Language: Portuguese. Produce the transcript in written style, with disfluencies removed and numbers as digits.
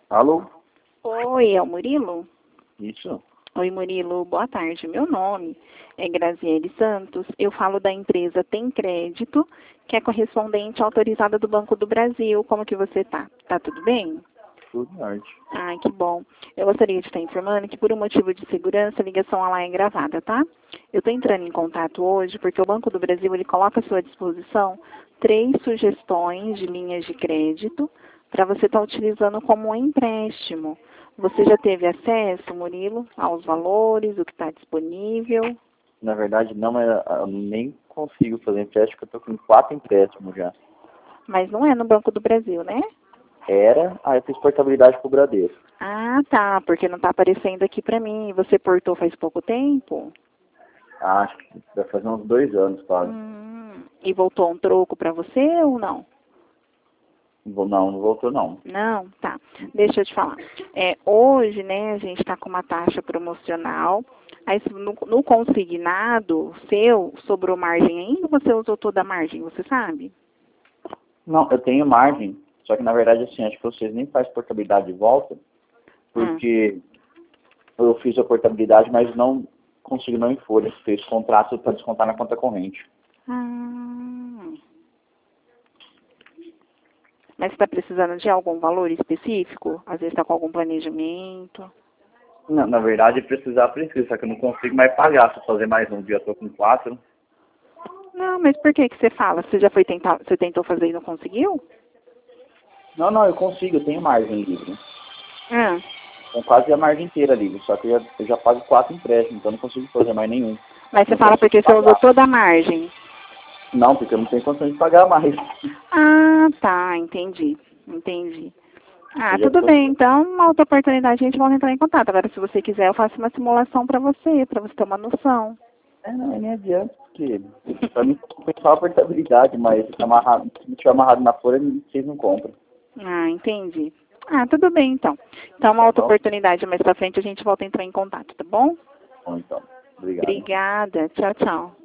Alô? Oi, é o Murilo? Isso? Oi, Murilo, boa tarde. Meu nome é Graziele Santos. Eu falo da empresa Tem Crédito, que é correspondente autorizada do Banco do Brasil. Como que você tá? Tá tudo bem? Tudo em arte. Ai, que bom. Eu gostaria de estar informando que, por um motivo de segurança, a ligação lá é gravada, tá? Eu estou entrando em contato hoje porque o Banco do Brasil ele coloca à sua disposição 3 sugestões de linhas de crédito para você estar utilizando como um empréstimo. Você já teve acesso, Murilo, aos valores, o que está disponível? Na verdade, não, mas eu nem consigo fazer empréstimo, porque eu tô com 4 empréstimos já. Mas não é no Banco do Brasil, né? Eu fiz portabilidade pro Bradesco. Ah, tá, porque não está aparecendo aqui para mim. Você portou faz pouco tempo? Acho que vai fazer uns 2 anos, quase. E voltou um troco para você ou não? Não, não voltou não. Não? Tá. Deixa eu te falar. Hoje, né, a gente está com uma taxa promocional. Aí, se no consignado seu, sobrou margem ainda ou você usou toda a margem, você sabe? Não, eu tenho margem, só que na verdade assim, acho que vocês nem fazem portabilidade de volta, porque eu fiz a portabilidade, mas não consegui não em folha. Fez contrato para descontar na conta corrente. Ah. Mas você está precisando de algum valor específico? Às vezes está com algum planejamento? Não, na verdade, precisar precisa, só que eu não consigo mais pagar. Se eu fazer mais um dia, eu tô com 4. Não, mas por que você fala? Você já foi tentar, você tentou fazer e não conseguiu? Não, eu consigo, eu tenho margem livre. Ah. Com quase a margem inteira livre, só que eu já pago 4 empréstimos, então eu não consigo fazer mais nenhum. Mas você Não fala consigo porque você usou pagar. toda a margem. Não, porque eu não tenho condição de pagar mais. Ah, tá, entendi. Entendi. Ah, Eu já tudo tô... bem. Então, uma outra oportunidade a gente volta a entrar em contato. Agora, se você quiser, eu faço uma simulação para você ter uma noção. Não, nem adianta, porque pra mim só a portabilidade, mas amarrado, se não tiver amarrado na folha, vocês não compram. Ah, entendi. Ah, tudo bem, então. Então, uma Tá outra bom? oportunidade mais pra frente a gente volta a entrar em contato, tá bom? Bom, então. Obrigado. Obrigada. Tchau, tchau.